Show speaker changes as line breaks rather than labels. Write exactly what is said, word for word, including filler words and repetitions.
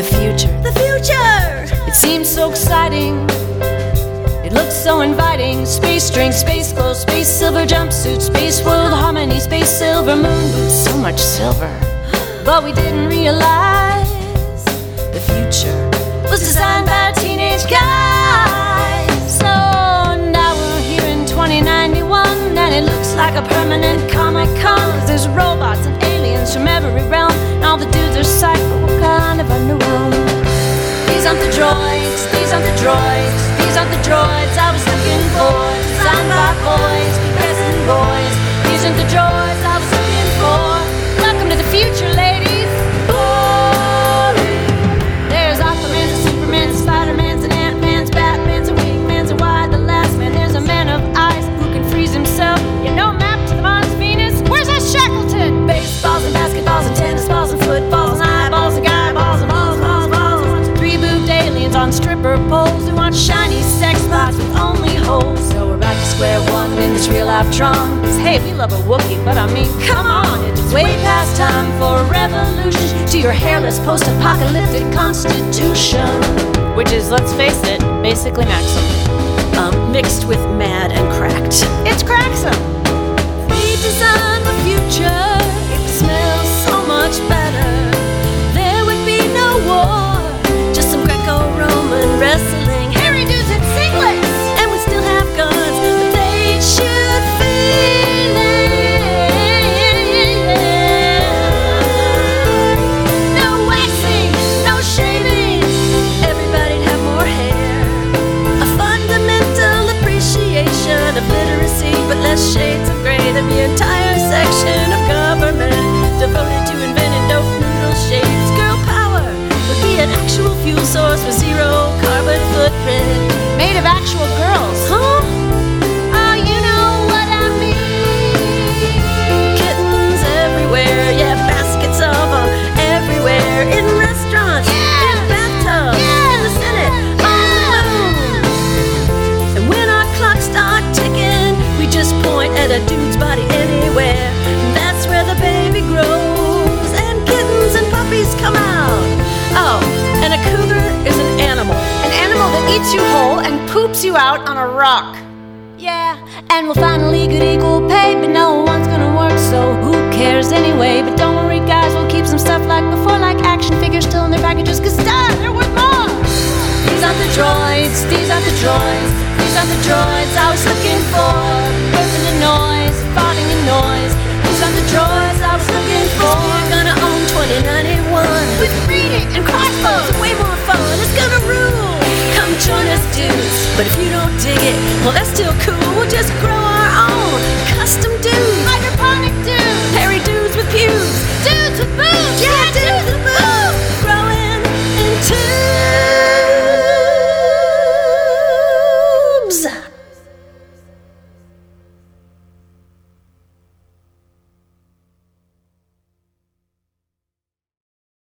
future.
The future!
It seems so exciting. It looks so inviting. Space drinks, space clothes, space silver jumpsuits, space world harmony, space silver moon boots. So much silver. But we didn't realize the future was designed by a teenage guy. So now we're here in twenty ninety-one, and it looks like a permanent Comic-Con. There's robots and aliens from every realm, and all the dudes are psycho, kind of underwhelmed. These aren't the droids, these aren't the droids, these aren't the droids I was looking for. Designed by boys, present boys. These aren't the droids I was looking for. Welcome to the future, ladies. Boring. There's Aquamans and Supermans, Spider-Mans and Ant-Mans, Batmans and Wingmans and Why the Last Man. There's a man of ice who can freeze himself. You know, map to the Mars Venus. Where's that Shackleton? Baseballs and basketballs and tennis balls and footballs and eyeballs and guy balls and balls, balls, balls. Three-boobed aliens on stripper poles who want shiny sex spots with only holes. So we're back to square one in this real-life Tron. 'Cause hey, we love a Wookiee, but I mean, come on, it's way past time for a revolution to your hairless post-apocalyptic constitution, which is, let's face it, basically Maxim.
Um, mixed with mad and cracked.
It's Craxum.
We designed the future. It smells so much better. There would be no war, just some Greco-Roman wrestling.
Harry dudes in singlets.
And we still have guns, but they shoot feelings.
No waxing, no shaving.
Everybody'd have more hair. A fundamental appreciation of literacy, but less shades of gray than the entire section of government devoted to invented dope noodle shapes. Girl power would be an actual fuel source with zero carbon footprint.
Made of actual girls.
Huh?
Oh, you know what I mean.
Kittens everywhere, yeah, baskets of them everywhere. In restaurants,
Yeah.
in bathtubs,
Yeah.
in the Senate, on the moon. And when our clocks start ticking, we just point at a dude's body anywhere. And that's where the baby grows, and kittens and puppies come out. Oh, and a cougar is an animal.
An animal that eats you whole and poops you out on a rock. Yeah, and we'll finally get equal pay, but no one's gonna work, so who cares anyway? But don't worry, guys, we'll keep some stuff like before, like action figures still in their packages, 'cause darn, they're worth more. These aren't the droids, these aren't the droids, these aren't the droids I was looking for. Burping and noise, farting and noise. These aren't the droids I was looking for.
We're gonna own twenty ninety-one
With reading and crossbows.
It's way more fun, it's gonna rule. Come join us, dudes. But if you don't dig it, well, that's still cool. We'll just grow our own custom dudes.
Hydroponic dudes.
Hairy dudes with pews.